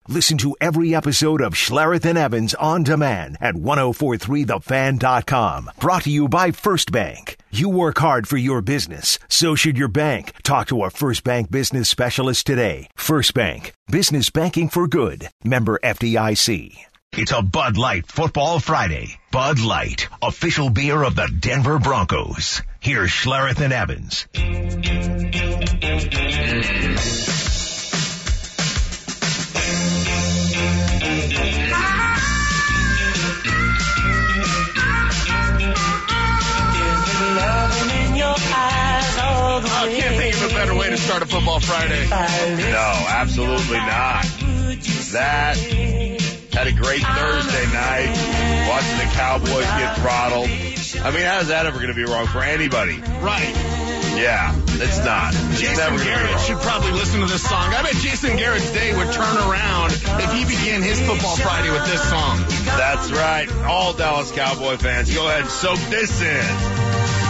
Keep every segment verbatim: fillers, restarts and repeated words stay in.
Listen to every episode of Schlereth and Evans on demand at ten forty-three the fan dot com. Brought to you by First Bank. You work hard for your business. So should your bank. Talk to a First Bank business specialist today. First Bank. Business banking for good. Member F D I C. It's a Bud Light Football Friday. Bud Light, official beer of the Denver Broncos. Here's Schlereth and Evans. I can't think of a better way to start a Football Friday. No, absolutely not. That had a great Thursday night, watching the Cowboys get throttled. I mean, how is that ever going to be wrong for anybody? Right. Yeah, it's not. It's Jason Garrett should probably listen to this song. I bet Jason Garrett's day would turn around if he began his Football Friday with this song. That's right. All Dallas Cowboy fans, go ahead and soak this in.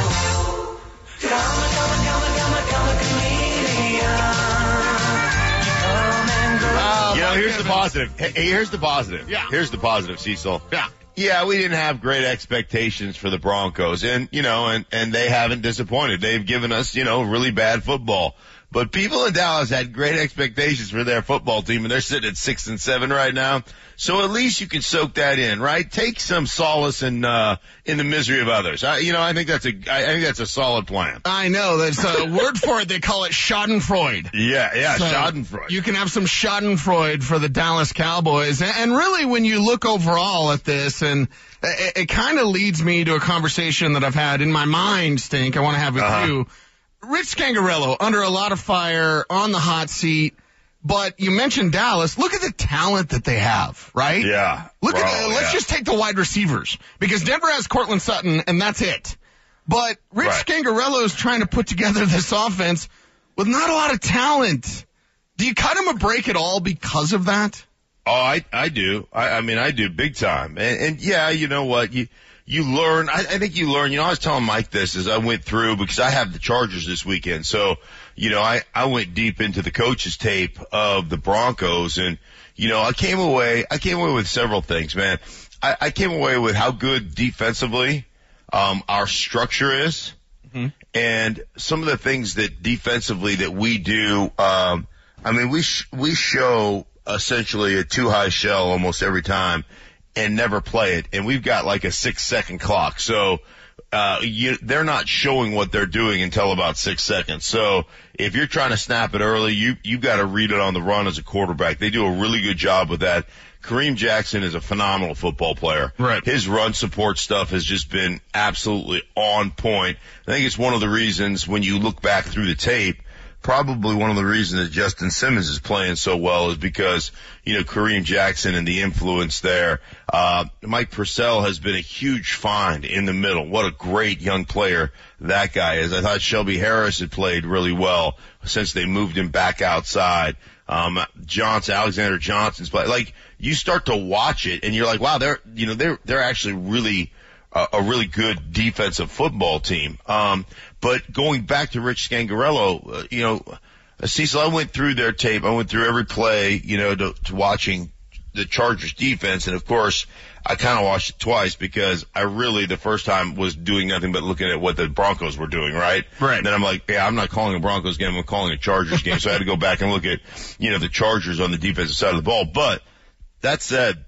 You know, here's the positive. Hey, here's the positive. Yeah. Here's the positive, Cecil. Yeah. Yeah, we didn't have great expectations for the Broncos, and, you know, and, and they haven't disappointed. They've given us, you know, really bad football. But people in Dallas had great expectations for their football team, and they're sitting at six and seven right now. So at least you can soak that in, right? Take some solace in, uh, in the misery of others. I, you know, I think that's a, I think that's a solid plan. I know. There's a word for it. They call it Schadenfreude. Yeah, yeah, So Schadenfreude. You can have some Schadenfreude for the Dallas Cowboys. And really, when you look overall at this, and it, it kind of leads me to a conversation that I've had in my mind, Stink, I want to have with Uh-huh. you. Rich Scangarello, under a lot of fire, on the hot seat. But you mentioned Dallas. Look at the talent that they have, right? Yeah. Look Bro, at the, let's yeah. just take the wide receivers, because Denver has Cortland Sutton, and that's it. But Rich Right. Scangarello is trying to put together this offense with not a lot of talent. Do you cut him a break at all because of that? Oh, I, I do. I, I mean, I do big time. And, and yeah, you know what? You, you learn, I, I think you learn, you know, I was telling Mike this as I went through, because I have the Chargers this weekend. So, you know, I, I went deep into the coach's tape of the Broncos, and, you know, I came away, I came away with several things, man. I, I came away with how good defensively, um, our structure is, mm-hmm. and some of the things that defensively that we do, um, I mean, we, sh- we show essentially a too high shell almost every time and never play it. And we've got like a six second clock. So, uh, you, they're not showing what they're doing until about six seconds. So if you're trying to snap it early, you, you've got to read it on the run as a quarterback. They do a really good job with that. Kareem Jackson is a phenomenal football player. Right. His run support stuff has just been absolutely on point. I think it's one of the reasons when you look back through the tape, probably one of the reasons that Justin Simmons is playing so well is because, you know, Kareem Jackson and the influence there. Uh, Mike Purcell has been a huge find in the middle. What a great young player that guy is. I thought Shelby Harris had played really well since they moved him back outside. Um, Johnson, Alexander Johnson's play. Like, you start to watch it and you're like, wow, they're, you know, they're, they're actually really, uh, a really good defensive football team. Um, But going back to Rich Scangarello, uh, you know, uh, Cecil, I went through their tape. I went through every play, you know, to, to watching the Chargers defense. And of course, I kind of watched it twice because I really, the first time was doing nothing but looking at what the Broncos were doing, right? Right. And then I'm like, yeah, I'm not calling a Broncos game. I'm calling a Chargers game. So I had to go back and look at, you know, the Chargers on the defensive side of the ball. But that said,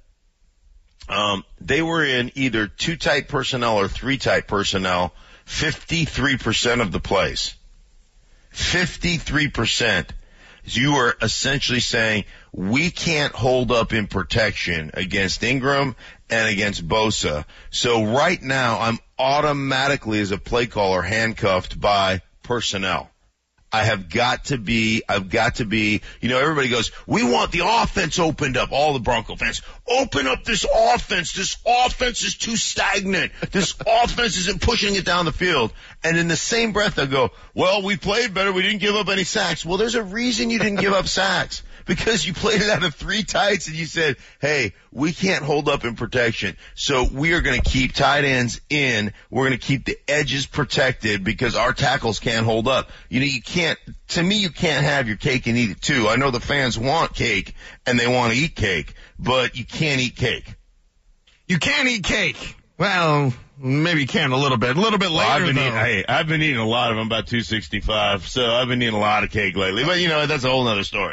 um, they were in either two tight personnel or three tight personnel fifty-three percent of the plays. fifty-three percent. You are essentially saying we can't hold up in protection against Ingram and against Bosa. So right now I'm automatically, as a play caller, handcuffed by personnel. I have got to be, I've got to be, you know, everybody goes, we want the offense opened up. All the Bronco fans, open up this offense. This offense is too stagnant. This offense isn't pushing it down the field. And in the same breath, they'll go, well, we played better. We didn't give up any sacks. Well, there's a reason you didn't give up sacks. Because you played it out of three tights and you said, hey, we can't hold up in protection, so we are going to keep tight ends in. We're going to keep the edges protected because our tackles can't hold up. You know, you can't, to me, you can't have your cake and eat it too. I know the fans want cake and they want to eat cake, but you can't eat cake. You can't eat cake. Well, maybe you can a little bit. A little bit later, well, I've been though. Eating, hey, I've been eating a lot of them, about two sixty-five, so I've been eating a lot of cake lately. But, you know, that's a whole other story.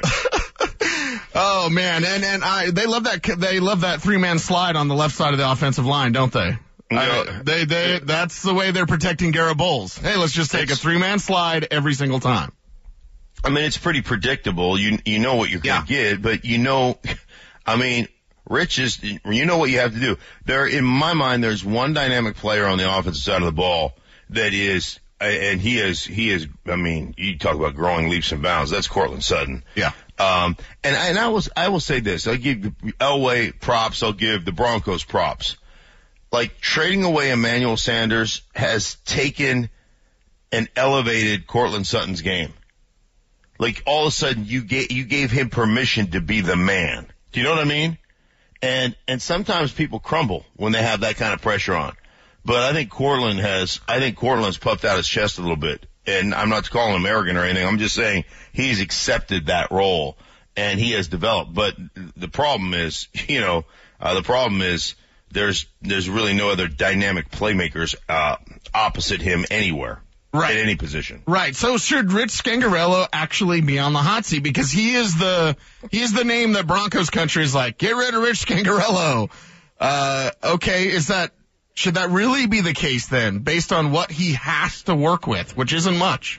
Oh, man, and and I they love that they love that three-man slide on the left side of the offensive line, don't they? No. I, they they that's the way they're protecting Garrett Bowles. Hey, let's just take a three-man slide every single time. I mean, it's pretty predictable. You you know what you're going to Yeah. get, but you know, I mean, Rich is, you know what you have to do. There, in my mind, there's one dynamic player on the offensive side of the ball that is, and he is, he is, I mean, you talk about growing leaps and bounds. That's Courtland Sutton. Yeah. Um, and, and I was, I will say this. I give Elway props. I'll give the Broncos props. Like, trading away Emmanuel Sanders has taken and elevated Courtland Sutton's game. Like, all of a sudden, you gave, you gave him permission to be the man. Do you know what I mean? And, and sometimes people crumble when they have that kind of pressure on. But I think Courtland has, I think Courtland's puffed out his chest a little bit. And I'm not calling him arrogant or anything. I'm just saying he's accepted that role and he has developed. But the problem is, you know, uh, the problem is there's, there's really no other dynamic playmakers, uh, opposite him anywhere. Right. At any position. Right. So should Rich Scangarello actually be on the hot seat? Because he is the, he is the name that Broncos country is like, get rid of Rich Scangarello. Uh, okay. Is that, should that really be the case then, based on what he has to work with, which isn't much?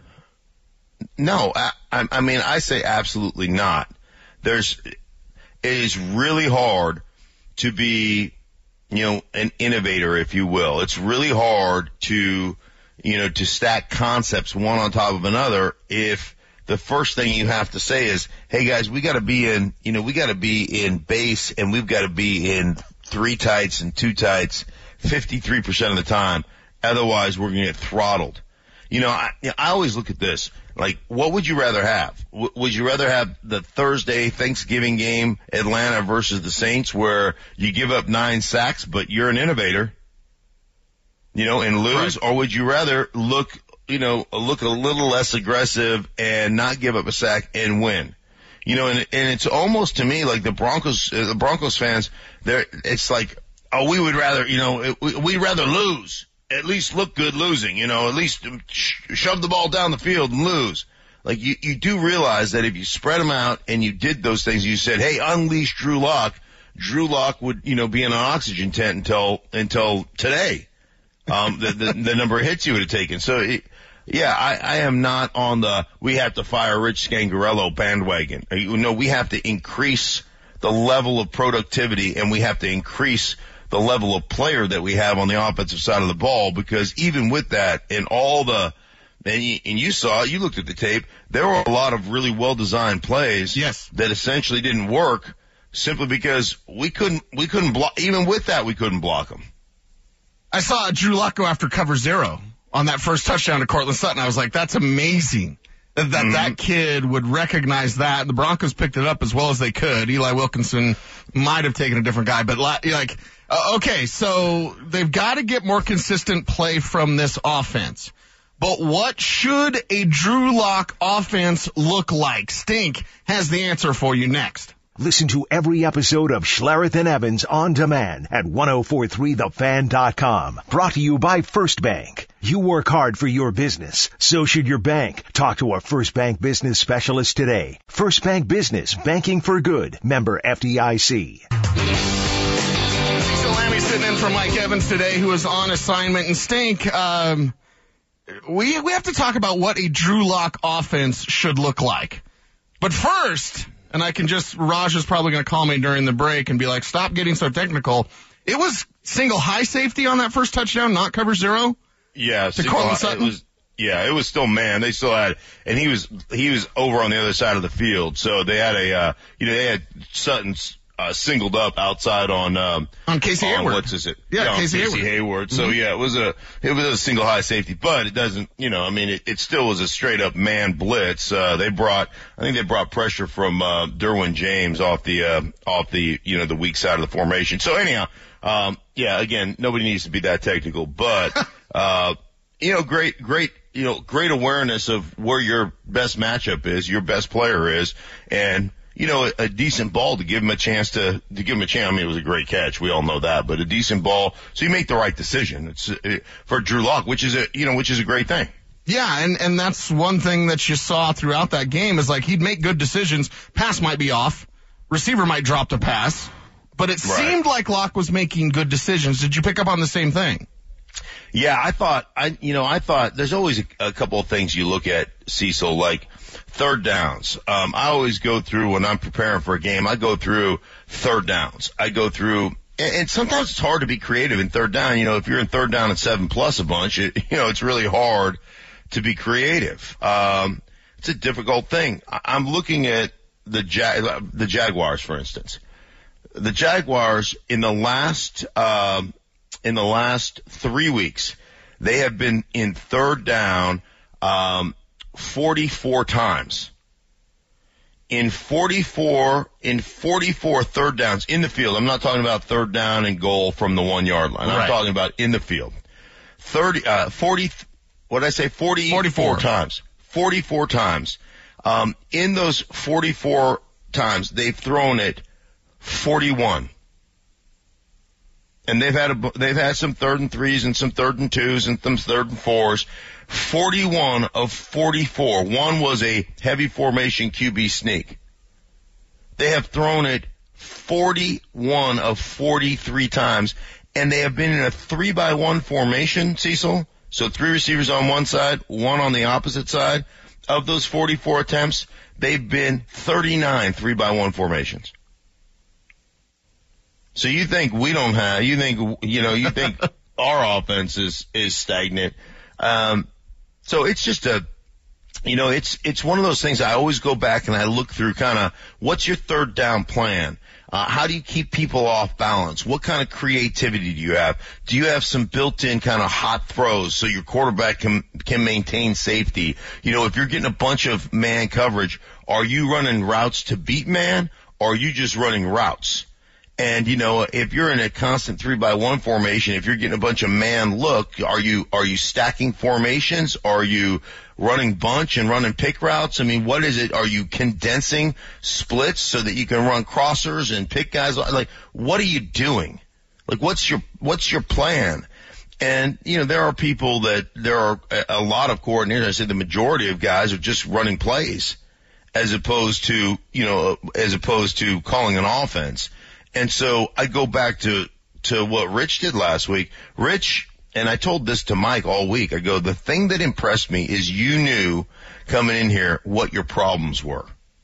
No, I, I mean, I say absolutely not. There's, it is really hard to be, you know, an innovator, if you will. It's really hard to, you know, to stack concepts one on top of another if the first thing you have to say is, hey guys, we gotta be in, you know, we gotta be in base and we've gotta be in three tights and two tights fifty-three percent of the time. Otherwise we're gonna get throttled. You know, I, I always look at this, like, what would you rather have? W- would you rather have the Thursday Thanksgiving game, Atlanta versus the Saints, where you give up nine sacks, but you're an innovator? You know, and lose, right. Or would you rather look, you know, look a little less aggressive and not give up a sack and win? You know, and, and it's almost to me like the Broncos, uh, the Broncos fans, they're, it's like, oh, we would rather, you know, we, we'd rather lose, at least look good losing, you know, at least sh- shove the ball down the field and lose. Like, you, you do realize that if you spread them out and you did those things, you said, hey, unleash Drew Lock, Drew Lock would, you know, be in an oxygen tent until, until today. Um, the, the, the number of hits you would have taken. So, it, yeah, I, I am not on the, we have to fire Rich Scangarello bandwagon. You know, we have to increase the level of productivity and we have to increase the level of player that we have on the offensive side of the ball, because even with that and all the, and you, and you saw, you looked at the tape, there were a lot of really well-designed plays. Yes. That essentially didn't work simply because we couldn't, we couldn't block, even with that, we couldn't block them. I saw Drew Lock go after cover zero on that first touchdown to Courtland Sutton. I was like, that's amazing that that, mm-hmm. that kid would recognize that. The Broncos picked it up as well as they could. Eli Wilkinson might have taken a different guy, but like, uh, okay, so they've got to get more consistent play from this offense. But what should a Drew Lock offense look like? Stink has the answer for you next. Listen to every episode of Schlereth and Evans on demand at ten forty-three the fan dot com. Brought to you by First Bank. You work hard for your business. So should your bank. Talk to a First Bank business specialist today. First Bank Business. Banking for good. Member F D I C. So Lammy sitting in for Mike Evans today, who is on assignment. And Stink, um, we, we have to talk about what a Drew Lock offense should look like. But first, and I can just, Raj is probably going to call me during the break and be like, stop getting so technical. It was single high safety on that first touchdown, not cover zero? Yeah. To Courtland Sutton? It was, yeah, it was still man. They still had, and he was, he was over on the other side of the field. So they had a, uh, you know, they had Sutton's uh, singled up outside on, um, on Casey on, Hayward. What's is it? Yeah, yeah Casey, Casey Hayward. Hayward. So mm-hmm. yeah, it was a, it was a single high safety, but it doesn't, you know, I mean, it, it still was a straight up man blitz. Uh, they brought, I think they brought pressure from, uh, Derwin James off the, uh, off the, you know, the weak side of the formation. So anyhow, um, yeah, again, nobody needs to be that technical, but, uh, you know, great, great, you know, great awareness of where your best matchup is, your best player is, and, you know, a, a decent ball to give him a chance to, to give him a chance. I mean, it was a great catch. We all know that, but a decent ball. So you make the right decision. It's it, for Drew Lock, which is a, you know, which is a great thing. Yeah, and, and that's one thing that you saw throughout that game is like he'd make good decisions. Pass might be off. Receiver might drop the pass. But it Right. seemed like Lock was making good decisions. Did you pick up on the same thing? Yeah, I thought, I, you know, I thought there's always a, a couple of things you look at, Cecil, like third downs. Um, I always go through when I'm preparing for a game, I go through third downs. I go through, and, and sometimes it's hard to be creative in third down. You know, if you're in third down and seven plus a bunch, it, you know, it's really hard to be creative. Um, it's a difficult thing. I, I'm looking at the Jag, the Jaguars, for instance. The Jaguars in the last, um, in the last three weeks, they have been in third down, um, forty-four times. In forty-four, in forty-four third downs in the field. I'm not talking about third down and goal from the one yard line. I'm Right. talking about in the field. thirty, uh, forty, what did I say? forty, forty-four times. forty-four times. Um, in those forty-four times, they've thrown it forty-one. And they've had a, they've had some third and threes and some third and twos and some third and fours. forty-one of forty-four. One was a heavy formation Q B sneak. They have thrown it forty-one of forty-three times, and they have been in a three by one formation, Cecil. So three receivers on one side, one on the opposite side. Of those forty-four attempts, they've been thirty-nine three by one formations. So you think we don't have, you think, you know, you think our offense is, is stagnant. Um, so it's just a, you know, it's, it's one of those things I always go back and I look through kind of what's your third down plan? Uh, how do you keep people off balance? What kind of creativity do you have? Do you have some built-in kind of hot throws so your quarterback can, can maintain safety? You know, if you're getting a bunch of man coverage, are you running routes to beat man or are you just running routes? And, you know, if you're in a constant three by one formation, if you're getting a bunch of man look, are you, are you stacking formations? Are you running bunch and running pick routes? I mean, what is it? Are you condensing splits so that you can run crossers and pick guys? Like, what are you doing? Like, what's your, what's your plan? And, you know, there are people that, there are a lot of coordinators, I said the majority of guys are just running plays as opposed to, you know, as opposed to calling an offense. And so I go back to, to what Rich did last week. Rich, and I told this to Mike all week, I go, the thing that impressed me is you knew coming in here what your problems were.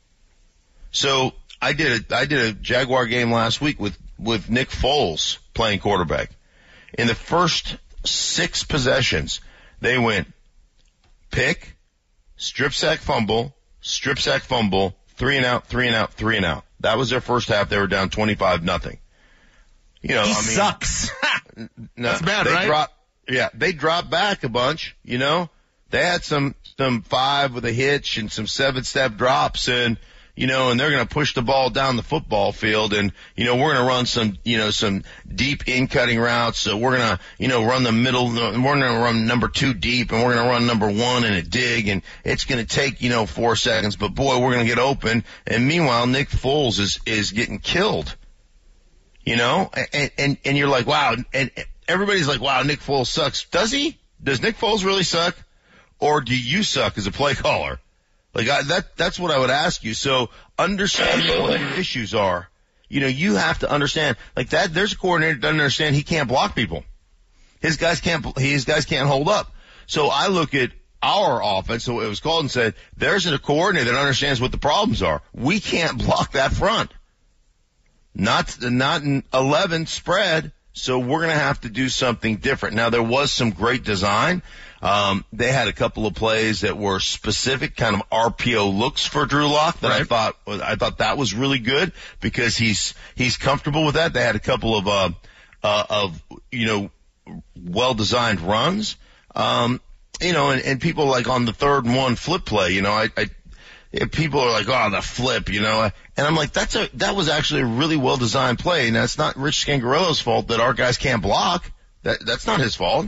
So I did a, I did a Jaguar game last week with, with Nick Foles playing quarterback. In the first six possessions, they went pick, strip sack fumble, strip sack fumble, three and out, three and out, three and out. That was their first half. They were down twenty-five nothing. You know, He I mean, sucks. no, That's bad, they right? Dropped, yeah, they dropped back a bunch. You know, they had some some five with a hitch and some seven step drops, and you know, and they're going to push the ball down the football field, and you know, we're going to run some, you know, some deep in cutting routes. So we're going to, you know, run the middle. We're going to run number two deep, and we're going to run number one in a dig, and it's going to take, you know, four seconds. But boy, we're going to get open. And meanwhile, Nick Foles is is getting killed. You know, and and and you're like, wow, and everybody's like, wow, Nick Foles sucks. Does he? Does Nick Foles really suck, or do you suck as a play caller? Like I, that, that's what I would ask you. So understanding what your issues are, you know, you have to understand. Like that, there's a coordinator that doesn't understand he can't block people. His guys can't, his guys can't hold up. So I look at our offense, so it was called, and said, there's a coordinator that understands what the problems are. We can't block that front. Not, not in eleven spread. So we're going to have to do something different. Now, there was some great design. Um, they had a couple of plays that were specific kind of R P O looks for Drew Lock that right. I thought, I thought that was really good because he's, he's comfortable with that. They had a couple of, uh, uh, of, you know, well-designed runs. Um, you know, and, and people like on the third and one flip play, you know, I, I, people are like, oh, the flip, you know, and I'm like, that's a, that was actually a really well-designed play. And that's not Rich Scangarello's fault that our guys can't block. That, that's not his fault.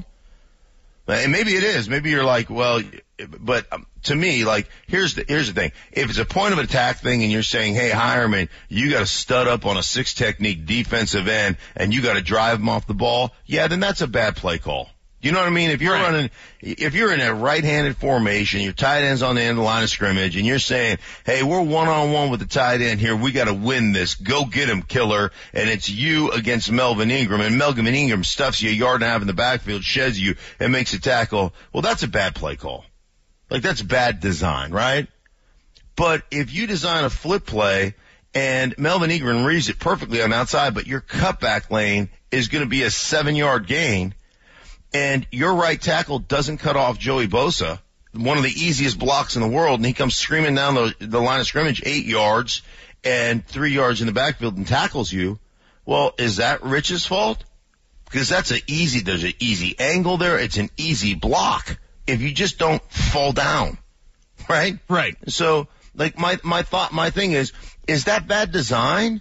And maybe it is. Maybe you're like, well, but um, to me, like, here's the, here's the thing. If it's a point of attack thing and you're saying, hey, Hireman, you got to stud up on a six technique defensive end and you got to drive him off the ball, yeah, then that's a bad play call. You know what I mean? If you're right. running, if you're in a right-handed formation, your tight end's on the end of the line of scrimmage, and you're saying, hey, we're one-on-one with the tight end here, we got to win this, go get him, killer, and it's you against Melvin Ingram, and Melvin Ingram stuffs you a yard and a half in the backfield, sheds you, and makes a tackle, well, that's a bad play call. Like, that's bad design, right? But if you design a flip play, and Melvin Ingram reads it perfectly on the outside, but your cutback lane is going to be a seven-yard gain, and your right tackle doesn't cut off Joey Bosa, one of the easiest blocks in the world, and he comes screaming down the, the line of scrimmage eight yards and three yards in the backfield and tackles you. Well, is that Rich's fault? Because that's an easy, there's an easy angle there. It's an easy block if you just don't fall down, right? Right. So, like, my, my thought, my thing is, is that bad design?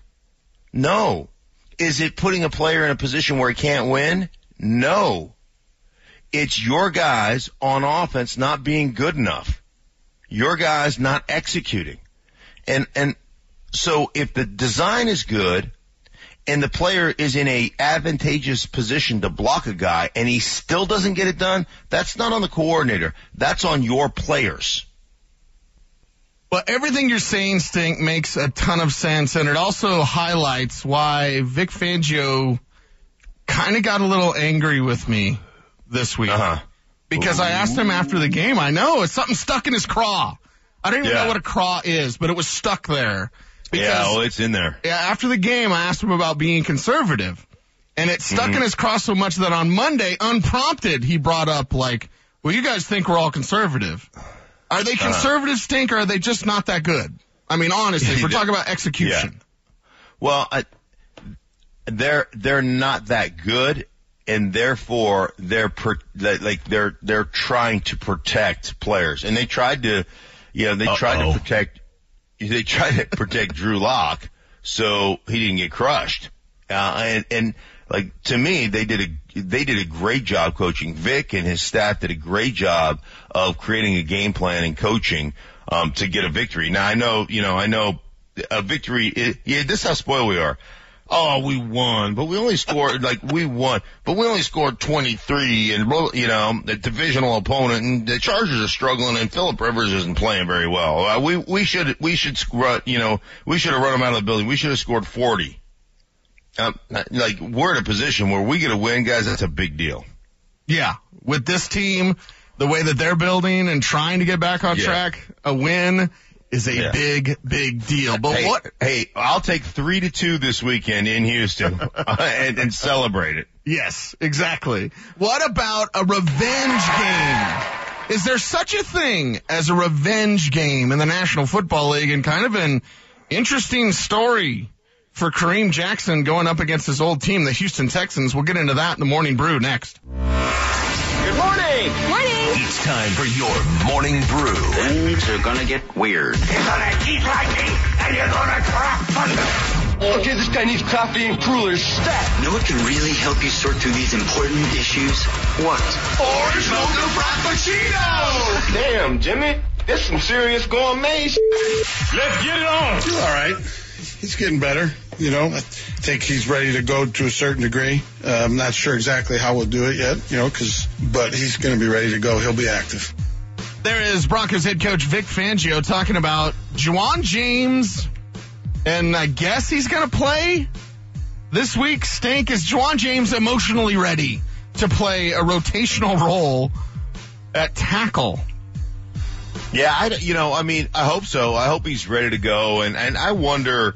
No. Is it putting a player in a position where he can't win? No. It's your guys on offense not being good enough. Your guys not executing. And, and so if the design is good and the player is in a advantageous position to block a guy and he still doesn't get it done, that's not on the coordinator. That's on your players. Well, everything you're saying, Stink, makes a ton of sense, and it also highlights why Vic Fangio kind of got a little angry with me this week. Uh-huh. Because I asked him after the game, I know, it's something stuck in his craw. I don't even yeah. know what a craw is, but it was stuck there. Because, yeah, well, it's in there. Yeah, after the game, I asked him about being conservative. And it stuck mm-hmm. in his craw so much that on Monday, unprompted, he brought up, like, well, you guys think we're all conservative. Are they conservative, uh, Stink, or are they just not that good? I mean, honestly, we're talking about execution. Yeah. Well, I, they're, they're not that good. And therefore, they're per, like they're they're trying to protect players, and they tried to, you know, they Uh-oh. tried to protect, they tried to protect Drew Lock, so he didn't get crushed. Uh, and and like to me, they did a they did a great job coaching. Vic and his staff did a great job of creating a game plan and coaching um, to get a victory. Now I know, you know, I know a victory. Is, yeah, this is how spoiled we are. Oh, we won, but we only scored, like, we won, but we only scored twenty-three, and, you know, the divisional opponent, and the Chargers are struggling, and Phillip Rivers isn't playing very well. Uh, we, we should, we should, you know, we should have run them out of the building. We should have scored forty. Um, like, we're in a position where we get a win, guys, that's a big deal. Yeah. With this team, the way that they're building and trying to get back on yeah. track, a win is a yeah. big, big deal. But hey, what? Hey, I'll take three to two this weekend in Houston and, and celebrate it. Yes, exactly. What about a revenge game? Is there such a thing as a revenge game in the National Football League? And kind of an interesting story for Kareem Jackson going up against his old team, the Houston Texans. We'll get into that in the Morning Brew next. Good morning. Morning. It's time for your Morning Brew. Things are gonna get weird. You're gonna eat like me, and you're gonna drop thunder. Okay, this guy needs coffee and crullers stat. You know what can really help you sort through these important issues? What? Orange mocha frappuccino. Damn, Jimmy, this some serious gourmet. Let's get it on. He's all right. He's getting better. You know, I think he's ready to go to a certain degree. Uh, I'm not sure exactly how we'll do it yet, you know, cause, but he's going to be ready to go. He'll be active. There is Broncos head coach Vic Fangio talking about Juwan James, and I guess he's going to play this week. Stink, is Juwan James emotionally ready to play a rotational role at tackle? Yeah, I, you know, I mean, I hope so. I hope he's ready to go, and, and I wonder,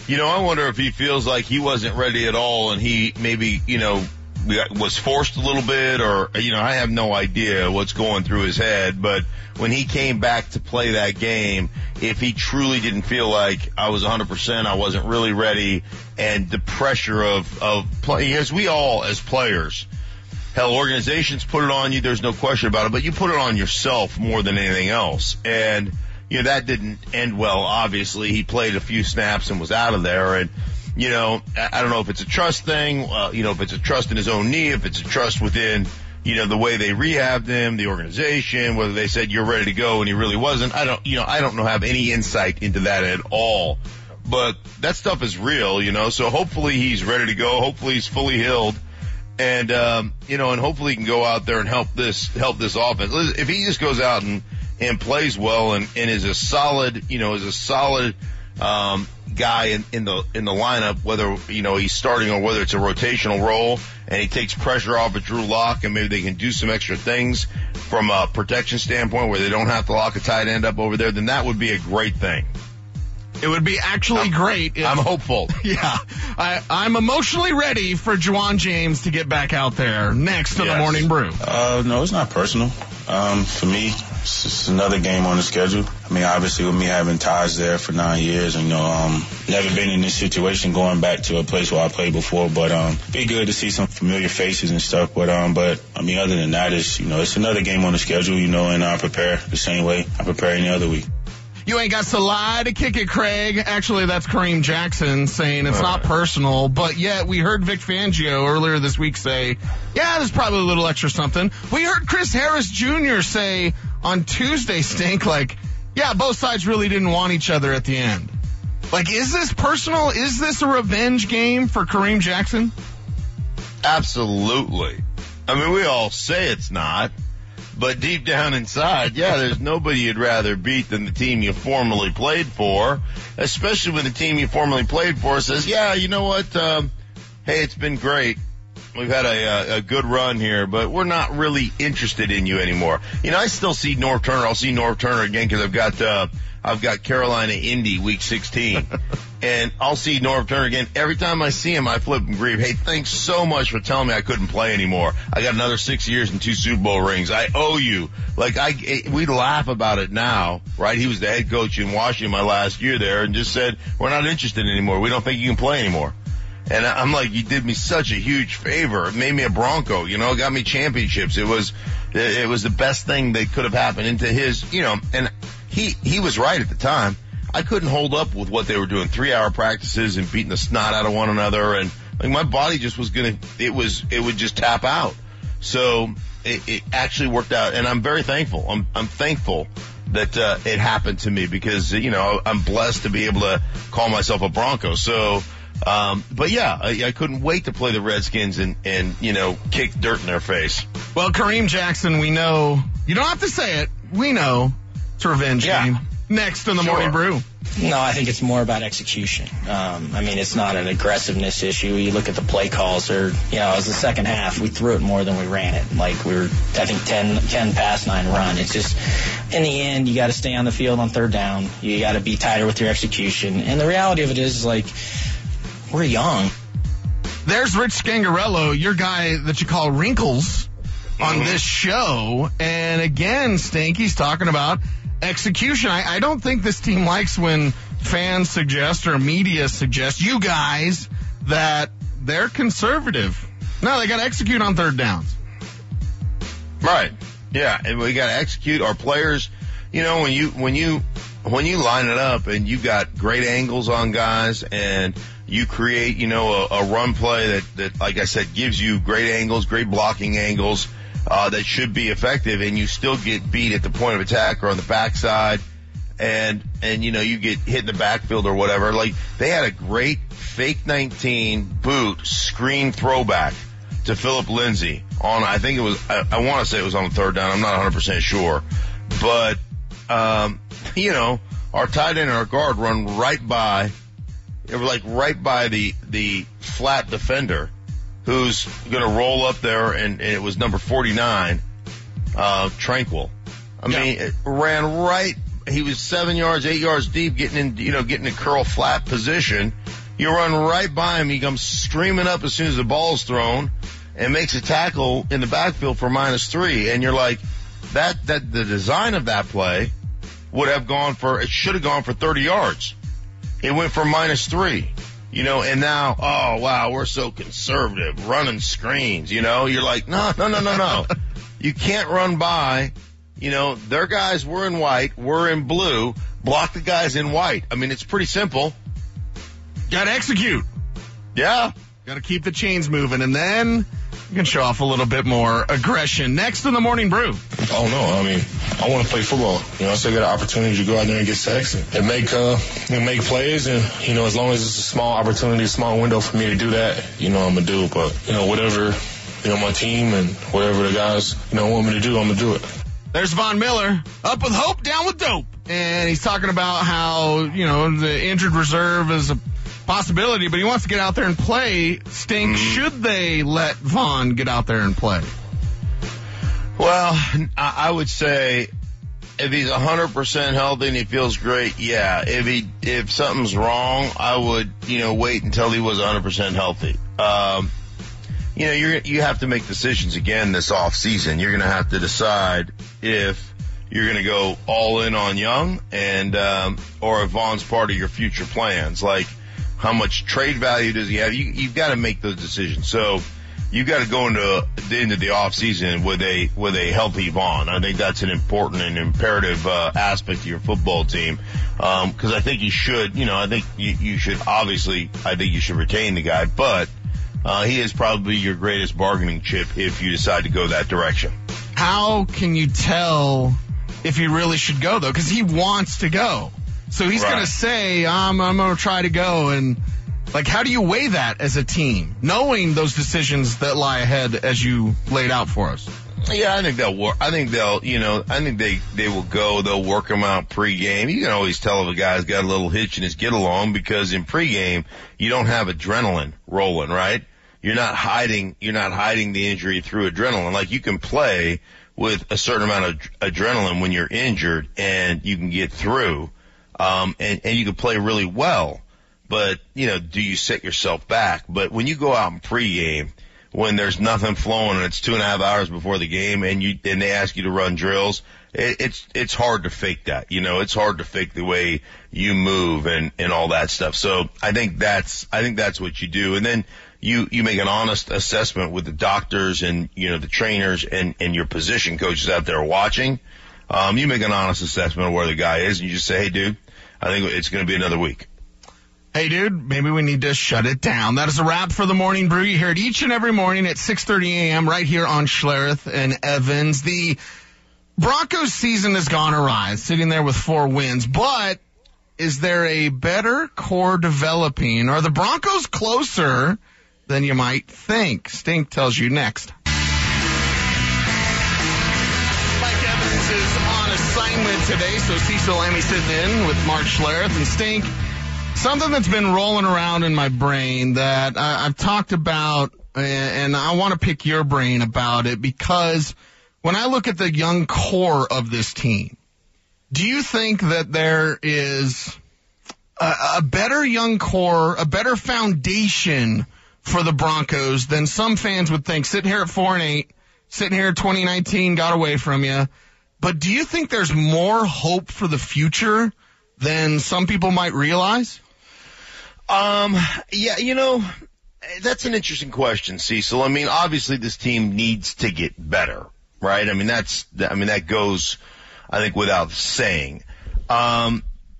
You know, I wonder if he feels like he wasn't ready at all and he maybe, you know, was forced a little bit or, you know, I have no idea what's going through his head. But when he came back to play that game, if he truly didn't feel like I was one hundred percent, I wasn't really ready, and the pressure of, of playing, as we all as players, hell, organizations put it on you, there's no question about it, but you put it on yourself more than anything else. And, you know, that didn't end well, obviously. He played a few snaps and was out of there. And, you know, I don't know if it's a trust thing, uh, you know, if it's a trust in his own knee, if it's a trust within, you know, the way they rehabbed him, the organization, whether they said you're ready to go and he really wasn't. I don't, you know, I don't know, have any insight into that at all. But that stuff is real, you know, so hopefully he's ready to go. Hopefully he's fully healed. And, um, you know, and hopefully he can go out there and help this, help this offense. If he just goes out and, and plays well and, and is a solid, you know, is a solid, um, guy in, in the, in the lineup, whether, you know, he's starting or whether it's a rotational role, and he takes pressure off of Drew Lock and maybe they can do some extra things from a protection standpoint where they don't have to lock a tight end up over there, then that would be a great thing. It would be actually I'm, great. If, I'm hopeful. Yeah. I, I'm emotionally ready for Juwan James to get back out there next to yes. the Morning Brew. Uh, no, it's not personal. Um, for me, it's just another game on the schedule. I mean, obviously with me having ties there for nine years, and, you know, um, never been in this situation going back to a place where I played before, but, um, be good to see some familiar faces and stuff. But, um, but, I mean, other than that, it's, you know, it's another game on the schedule, you know, and I prepare the same way I prepare any other week. You ain't got to lie to kick it, Craig. Actually, that's Kareem Jackson saying it's not personal, but yet we heard Vic Fangio earlier this week say, yeah, there's probably a little extra something. We heard Chris Harris Junior say on Tuesday, Stink, like, yeah, both sides really didn't want each other at the end. Like, is this personal? Is this a revenge game for Kareem Jackson? Absolutely. I mean, we all say it's not. But deep down inside, yeah, there's nobody you'd rather beat than the team you formerly played for, especially when the team you formerly played for says, yeah, you know what, um, hey, it's been great. We've had a, a good run here, but we're not really interested in you anymore. You know, I still see Norv Turner. I'll see Norv Turner again because I've got uh, I've got Carolina Indy week sixteen. And I'll see Norv Turner again. Every time I see him, I flip and grieve. Hey, thanks so much for telling me I couldn't play anymore. I got another six years and two Super Bowl rings. I owe you. Like, I, we laugh about it now, right? He was the head coach in Washington my last year there and just said, we're not interested anymore. We don't think you can play anymore. And I'm like, you did me such a huge favor. It made me a Bronco, you know, it got me championships. It was, it was the best thing that could have happened into his, you know, and he, he was right at the time. I couldn't hold up with what they were doing, three hour practices and beating the snot out of one another. And like my body just was going to, it was, it would just tap out. So it, it actually worked out. And I'm very thankful. I'm, I'm thankful that, uh, it happened to me because, you know, I'm blessed to be able to call myself a Bronco. So, Um, but yeah, I, I couldn't wait to play the Redskins and, and, you know, kick dirt in their face. Well, Kareem Jackson, we know, you don't have to say it, we know it's a revenge yeah. game. Next on the Sure. Morning Brew. No, I think it's more about execution. Um, I mean, it's not an aggressiveness issue. You look at the play calls, or, you know, as the second half, we threw it more than we ran it. Like, we were, I think, ten, ten pass, nine run. It's just, in the end, you got to stay on the field on third down. You got to be tighter with your execution. And the reality of it is, like, we're young. There's Rich Scangarello, your guy that you call Wrinkles on this show. And again, Stanky's talking about execution. I, I don't think this team likes when fans suggest or media suggest, you guys, that they're conservative. No, they got to execute on third downs. Right. Yeah, and we got to execute. Our players, you know, when you when you when you line it up and you got great angles on guys and you create, you know, a, a run play that, that, like I said, gives you great angles, great blocking angles, uh, that should be effective, and you still get beat at the point of attack or on the backside, and, and, you know, you get hit in the backfield or whatever. Like, they had a great fake nineteen boot screen throwback to Philip Lindsay on, I think it was, I, I want to say it was on the third down. I'm not one hundred percent sure. But, um, you know, our tight end and our guard run right by, it was like right by the, the flat defender who's going to roll up there, and, and it was number forty-nine, uh, Tranquil. I yeah. mean, it ran right, he was seven yards, eight yards deep, getting in, you know, getting in curl flat position, You run right by him. He comes streaming up as soon as the ball's thrown and makes a tackle in the backfield for minus three. And you're like, that, that, the design of that play would have gone for, it should have gone for thirty yards. It went for minus three, you know, and now, oh, wow, we're so conservative, running screens, you know. You're like, no, no, no, no, no. You can't run by, you know, their guys were in white, we're in blue, block the guys in white. I mean, it's pretty simple. Got to execute. Yeah. Got to keep the chains moving, and then you can show off a little bit more aggression. Next in the Morning Brew. Oh, no. I mean, I want to play football. You know, so I get an opportunity to go out there and get sacks and, and make uh, and make plays. And, you know, as long as it's a small opportunity, a small window for me to do that, you know, I'm going to do it. But, you know, whatever, you know, my team and whatever the guys, you know, want me to do, I'm going to do it. There's Von Miller, up with hope, down with dope. And he's talking about how, you know, the injured reserve is a possibility, but he wants to get out there and play. Stink, mm-hmm. Should they let Von get out there and play? Well, I would say if he's one hundred percent healthy and he feels great, yeah. If he if something's wrong, I would, you know, wait until he was one hundred percent healthy. Um, you know, you're, you have to make decisions again this off season. You're going to have to decide if you're going to go all in on Young and um, or if Von's part of your future plans. Like, how much trade value does he have? You, you've got to make those decisions. So you've got to go into the into the off season with a with a healthy Von. I think that's an important and imperative uh, aspect of your football team. Um, because I think you should, you know, I think you, you should obviously, I think you should retain the guy, but uh, he is probably your greatest bargaining chip if you decide to go that direction. How can you tell if he really should go though? Because he wants to go. So he's right. going to say, I'm, I'm going to try to go. And, like, how do you weigh that as a team, knowing those decisions that lie ahead as you laid out for us? Yeah, I think they'll work. I think they'll, you know, I think they, they will go. They'll work them out pregame. You can always tell if a guy's got a little hitch in his get along because in pregame, you don't have adrenaline rolling, right? You're not hiding, you're not hiding the injury through adrenaline. Like, you can play with a certain amount of adrenaline when you're injured and you can get through. Um, and, and you can play really well, but, you know, do you set yourself back? But when you go out in pregame, when there's nothing flowing and it's two and a half hours before the game and you, and they ask you to run drills, it, it's, it's hard to fake that. You know, it's hard to fake the way you move and, and all that stuff. So I think that's, I think that's what you do. And then you, you make an honest assessment with the doctors and, you know, the trainers and, and your position coaches out there watching. Um, you make an honest assessment of where the guy is and you just say, hey, dude, I think it's going to be another week. Hey, dude, maybe we need to shut it down. That is a wrap for the Morning Brew. You hear it each and every morning at six thirty a.m. right here on Schlereth and Evans. The Broncos season has gone awry, sitting there with four wins. But is there a better core developing? Are the Broncos closer than you might think? Stink tells you next. Is on assignment today, so Cecil Lammy sitting in with Mark Schlereth and Stink. Something that's been rolling around in my brain that I, I've talked about, and I want to pick your brain about it, because when I look at the young core of this team, do you think that there is a, a better young core, a better foundation for the Broncos than some fans would think? Sitting here at four and eight, sitting here at twenty nineteen, got away from you. But do you think there's more hope for the future than some people might realize? Um, yeah, you know, that's an interesting question, Cecil. I mean, obviously this team needs to get better, right? I mean, that's, I mean, that goes, I think, without saying. Um,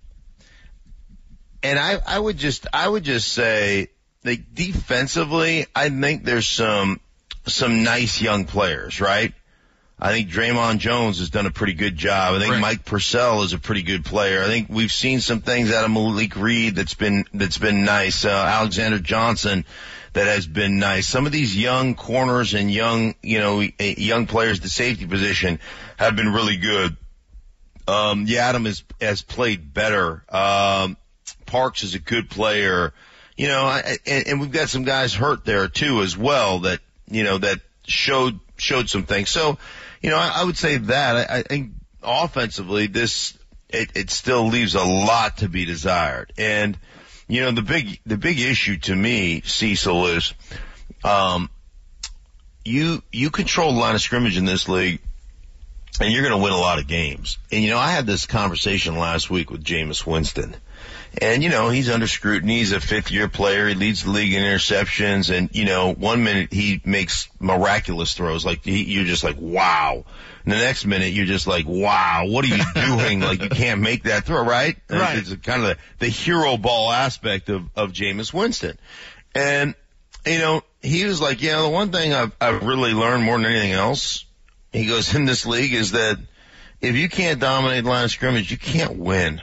and I, I would just, I would just say, like, defensively, I think there's some, some nice young players, right? I think Draymond Jones has done a pretty good job. I think right. Mike Purcell is a pretty good player. I think we've seen some things out of Malik Reed that's been that's been nice. Uh, Alexander Johnson that has been nice. Some of these young corners and young, you know, young players, the safety position, have been really good. Um, Yadam has has played better. Um, Parks is a good player. You know, and, and we've got some guys hurt there too as well that you know that showed showed some things. So. You know, I, I would say that. I, I think offensively, this, it, it still leaves a lot to be desired. And you know, the big, the big issue to me, Cecil, is, um, you, you control the line of scrimmage in this league, and you're going to win a lot of games. And, you know, I had this conversation last week with Jameis Winston. And, you know, he's under scrutiny. He's a fifth-year player. He leads the league in interceptions. And, you know, one minute he makes miraculous throws. Like, he, you're just like, wow. And the next minute you're just like, wow, what are you doing? Like, you can't make that throw, right? Right. It's kind of the, the hero ball aspect of, of Jameis Winston. And, you know, he was like, yeah, the one thing I've, I've really learned more than anything else, he goes, in this league, is that if you can't dominate the line of scrimmage, you can't win.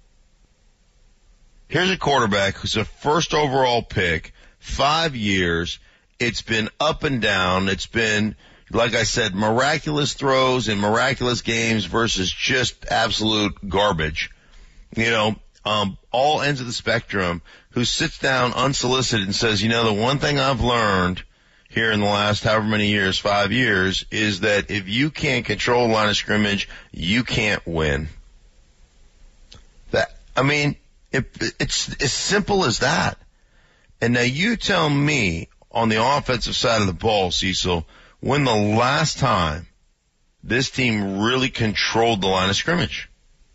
Here's a quarterback who's a first overall pick, five years. It's been up and down. It's been, like I said, miraculous throws in miraculous games versus just absolute garbage. You know, um, all ends of the spectrum, who sits down unsolicited and says, you know, the one thing I've learned here in the last however many years, five years, is that if you can't control the line of scrimmage, you can't win. That, I mean, it, it's as simple as that. And now you tell me, on the offensive side of the ball, Cecil, when the last time this team really controlled the line of scrimmage?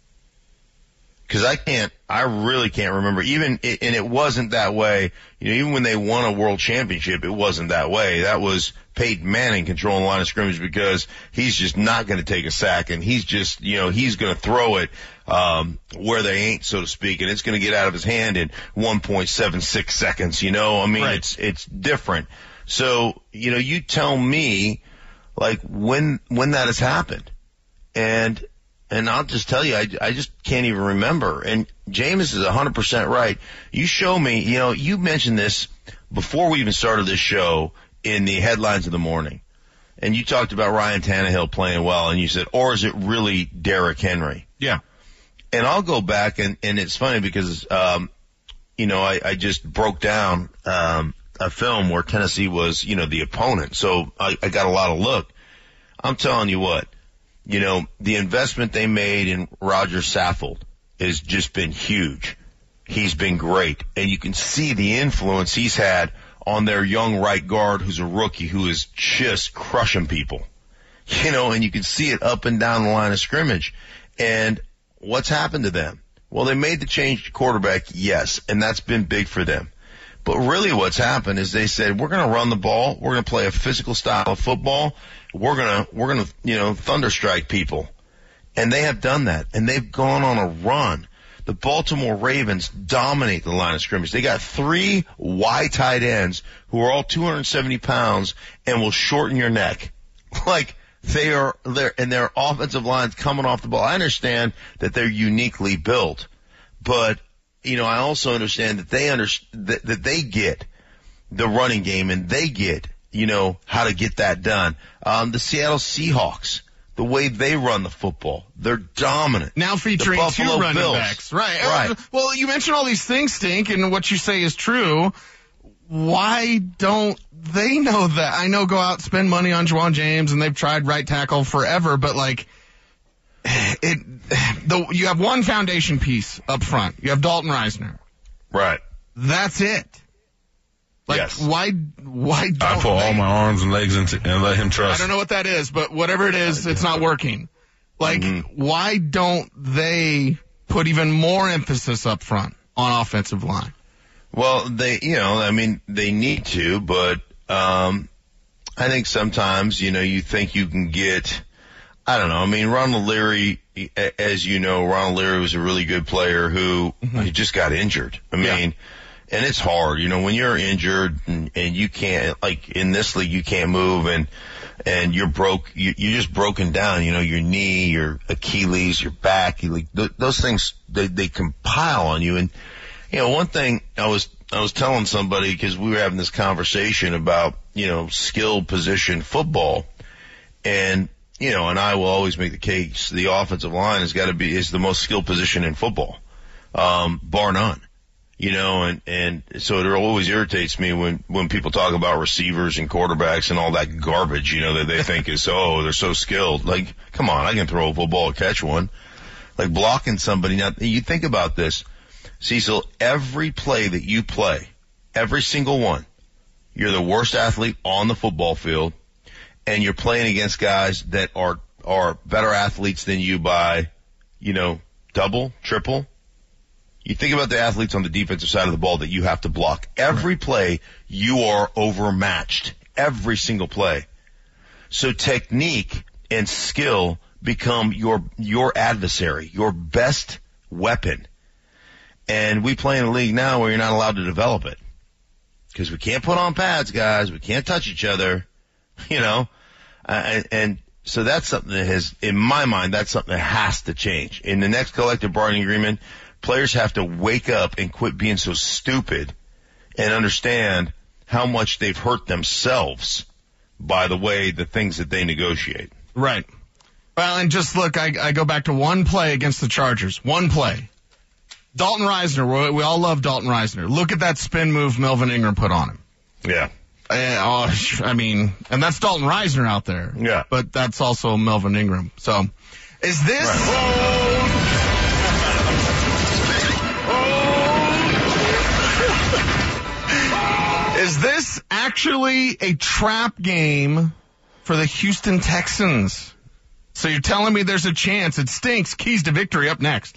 Because I can't, I really can't remember. Even, and it wasn't that way. You know, even when they won a world championship, it wasn't that way. That was Peyton Manning controlling the line of scrimmage, because he's just not going to take a sack, and he's just, you know, he's going to throw it um where they ain't, so to speak, and it's going to get out of his hand in one point seven six seconds. You know, I mean, right. it's it's different. So, you know, you tell me, like, when when that has happened, and. And I'll just tell you, I, I just can't even remember. And Jameis is one hundred percent right. You show me, you know, you mentioned this before we even started this show in the headlines of the morning. And you talked about Ryan Tannehill playing well, and you said, or is it really Derrick Henry? Yeah. And I'll go back, and, and it's funny because, um, you know, I, I just broke down um, a film where Tennessee was, you know, the opponent. So I, I got a lot of look. I'm telling you what. You know, the investment they made in Roger Saffold has just been huge. He's been great. And you can see the influence he's had on their young right guard, who's a rookie, who is just crushing people. You know, and you can see it up and down the line of scrimmage. And what's happened to them? Well, they made the change to quarterback, yes, and that's been big for them. But really what's happened is they said, we're going to run the ball. We're going to play a physical style of football. We're going to, we're going to, you know, thunderstrike people. And they have done that. And they've gone on a run. The Baltimore Ravens dominate the line of scrimmage. They got three wide tight ends who are all two hundred seventy pounds and will shorten your neck. Like, they are, they're, and their offensive line's coming off the ball. I understand that they're uniquely built, but, you know, I also understand that they under, that, that they get the running game, and they get, you know, how to get that done. Um, the Seattle Seahawks, the way they run the football, they're dominant. Now featuring two running Bills. backs. Right. Right. Uh, well, you mentioned all these things, Stink, and what you say is true. Why don't they know that? I know go out, spend money on Juwan James, and they've tried right tackle forever, but like, it, the, you have one foundation piece up front. You have Dalton Reisner. Right. That's it. Like, yes. why, why don't I put they, all my arms and legs into and let him trust. I don't know what that is, but whatever it is, it's not working. Like, mm-hmm. why don't they put even more emphasis up front on offensive line? Well, they, you know, I mean, they need to, but, um, I think sometimes, you know, you think you can get, I don't know, I mean, Ronald Leary, as you know, Ronald Leary was a really good player who mm-hmm. he just got injured. I mean, yeah. and it's hard, you know, when you're injured and, and you can't, like in this league, you can't move and, and you're broke, you, you're just broken down, you know, your knee, your Achilles, your back, you, like, th- those things, they, they compile on you. And, you know, one thing I was, I was telling somebody, because we were having this conversation about, you know, skill position football, and, you know, and I will always make the case the offensive line has got to be, is the most skilled position in football, um, bar none. You know, and, and so it always irritates me when, when people talk about receivers and quarterbacks and all that garbage, you know, that they think is, oh, they're so skilled. Like, come on, I can throw a football and catch one. Like blocking somebody. Now, you think about this. Cecil, every play that you play, every single one, you're the worst athlete on the football field, and you're playing against guys that are are better athletes than you by, you know, double, triple. You think about the athletes on the defensive side of the ball that you have to block. Every play, you are overmatched. Every single play. So technique and skill become your your adversary, your best weapon. And we play in a league now where you're not allowed to develop it. Because we can't put on pads, guys. We can't touch each other, you know. Uh, and, and so that's something that has, in my mind, that's something that has to change. In the next collective bargaining agreement, players have to wake up and quit being so stupid and understand how much they've hurt themselves by the way, the things that they negotiate. Right. Well, and just look, I, I go back to one play against the Chargers. One play. Dalton Risner, we, we all love Dalton Risner. Look at that spin move Melvin Ingram put on him. Yeah. Uh, oh, I mean, and that's Dalton Risner out there. Yeah. But that's also Melvin Ingram. So, is this... Right. Is this actually a trap game for the Houston Texans? So you're telling me there's a chance. It stinks. Keys to victory up next.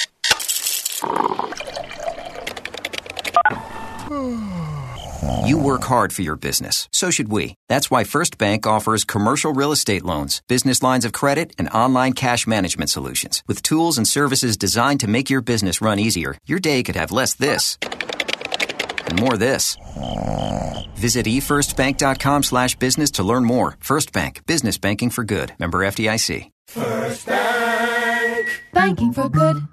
You work hard for your business. So should we. That's why First Bank offers commercial real estate loans, business lines of credit, and online cash management solutions. With tools and services designed to make your business run easier, your day could have less this and more this. Visit e first bank dot com slash business to learn more. First Bank. Business banking for good. Member F D I C. First Bank. Banking for good.